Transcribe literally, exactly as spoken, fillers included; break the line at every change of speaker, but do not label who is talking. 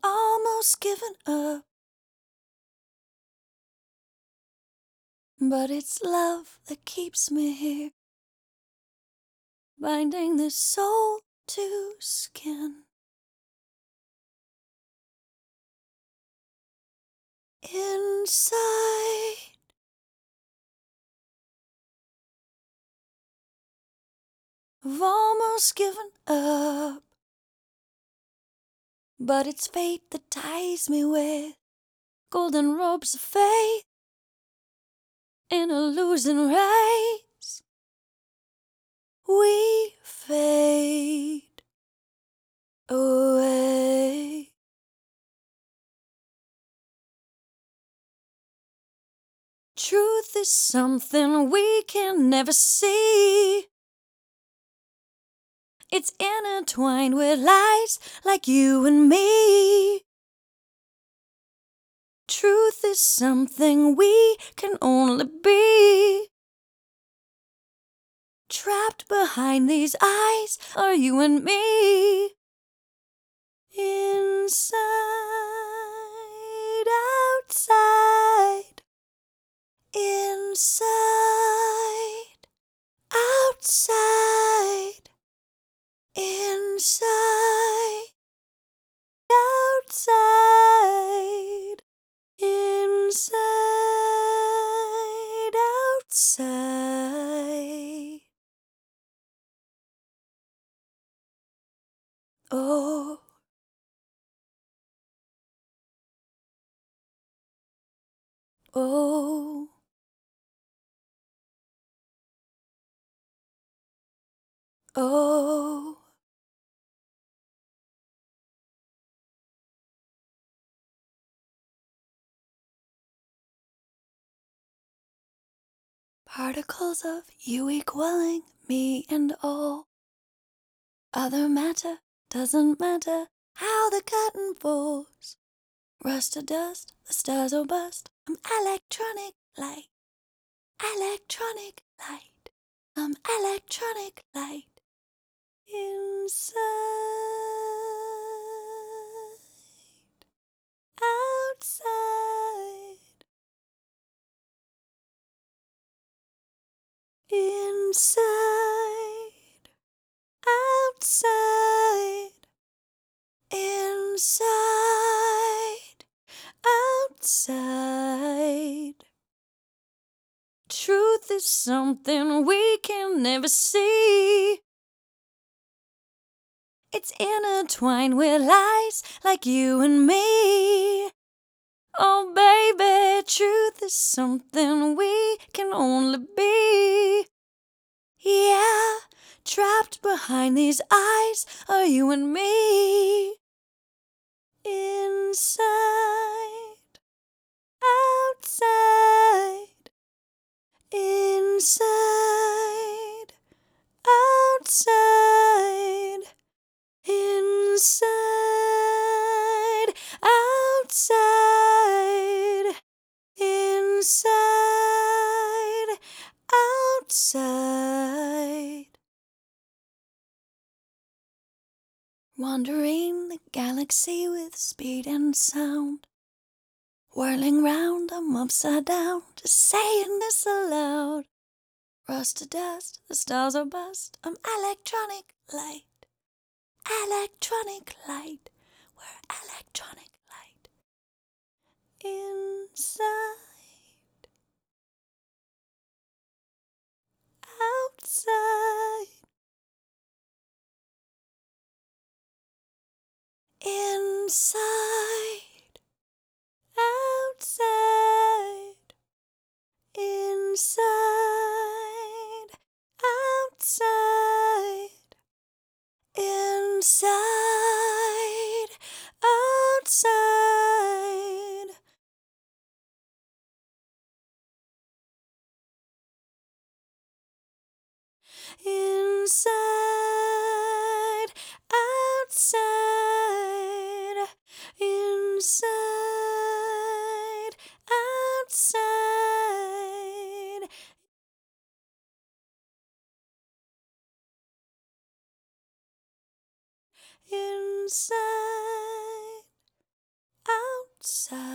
almost given up, but it's love that keeps me here, binding this soul to skin. Inside, I've almost given up, but it's fate that ties me with golden ropes of faith in a losing race. We fade away. Truth is something we can never see. It's intertwined with lies like you and me. Truth is something we can only be. Trapped behind these eyes are you and me. Inside, outside. Inside, outside. Inside, outside. Inside, outside. Oh, oh. Oh, particles of you equaling me and all other matter doesn't matter how the curtain falls. Rust to dust, the stars will burst. I'm electronic light, electronic light. I'm electronic light. Inside, outside. Inside, outside. Inside, outside. Truth is something we can never see. It's intertwined with lies like you and me. Oh baby, truth is something we can only be. Yeah, trapped behind these eyes are you and me. Inside, outside. Inside, outside. Inside, outside. Inside, outside. Wandering the galaxy with speed and sound, whirling round, I'm upside down, just saying this aloud. Rust to dust, the stars are bust, I'm electronic light. Electronic light, we're electronic light. Inside, outside. Inside, outside. Inside, outside. Inside, outside. Inside, outside. Inside, outside. Inside. outside.